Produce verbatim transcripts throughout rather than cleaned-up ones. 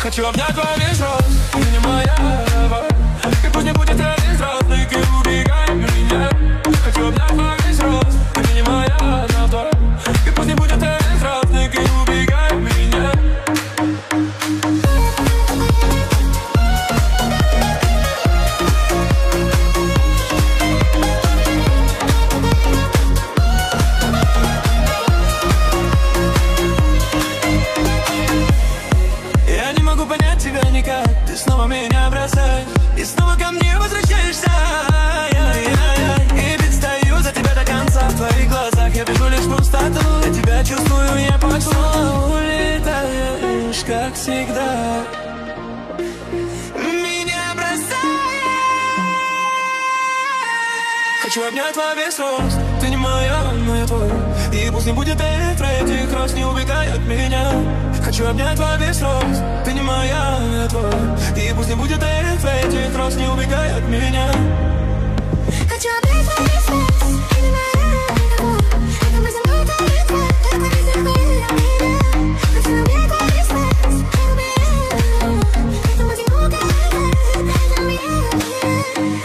Хочу обнять во весь рост, ты не моя. И пусть не будет один разных, и убегай меня. Хочу обнять во весь рост, ты не моя. И пусть не будет один разных, и убегай меня. Ты снова меня бросаешь и снова ко мне возвращаешься. И предстаю за тебя до конца. В твоих глазах я вижу лишь пустоту. Я тебя чувствую, я почему улетаешь, как всегда. Меня бросаешь. Хочу обнять во весь рост. Ты не моя, но я твой. И пусть не будет этих рост, не убегай от меня. Хочу обнять во весь рост. Ты не моя, я твой. И пусть не будет этих рост, не убегай от меня. Хочу обнять во весь рост. Ты не моя, я твой. Это мы за мной так легко. Как мы разделили от меня. Хочу обнять во весь рост. Ты не моя. Это мы за мной так легко. Как мы разделили.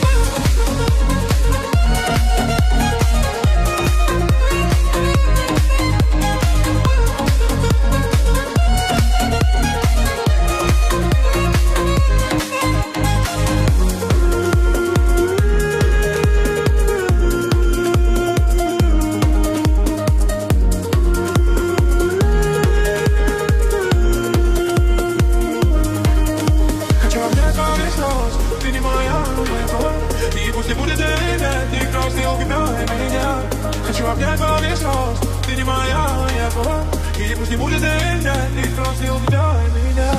Обнять во весь рост, ты не моя, я твой. И пусть не будет этих рост, не убегай меня.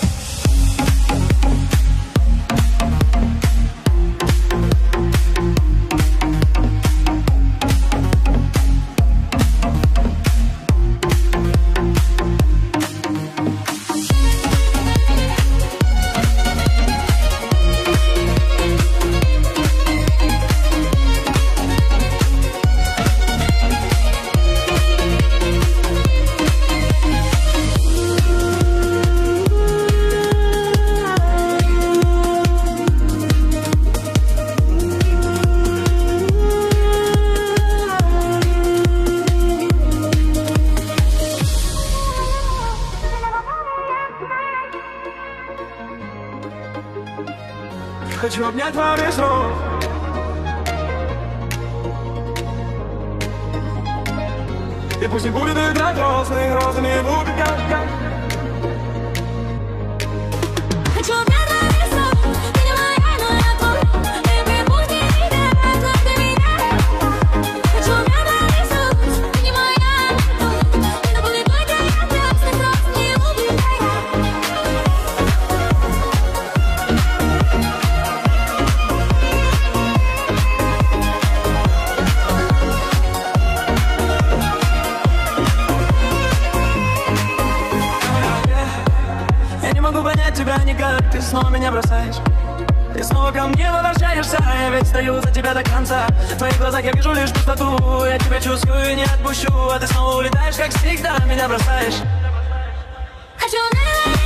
Хочу обнять во весь рост. И пусть не будет играть розовые розы, не убегай. Хочу обнять во весь рост. Ты не моя, но я твой. И пусть не играет розы меня. Хочу обнять во весь рост. Ты не моя, но я твой. Это будет только я, красный рост, не убегай. Понять тебя никак, ты снова меня бросаешь. Ты снова ко мне возвращаешься. Я ведь стою за тебя до конца. В твоих глазах я вижу лишь пустоту. Я тебя чувствую и не отпущу. А ты снова улетаешь, как всегда, меня бросаешь. Хочу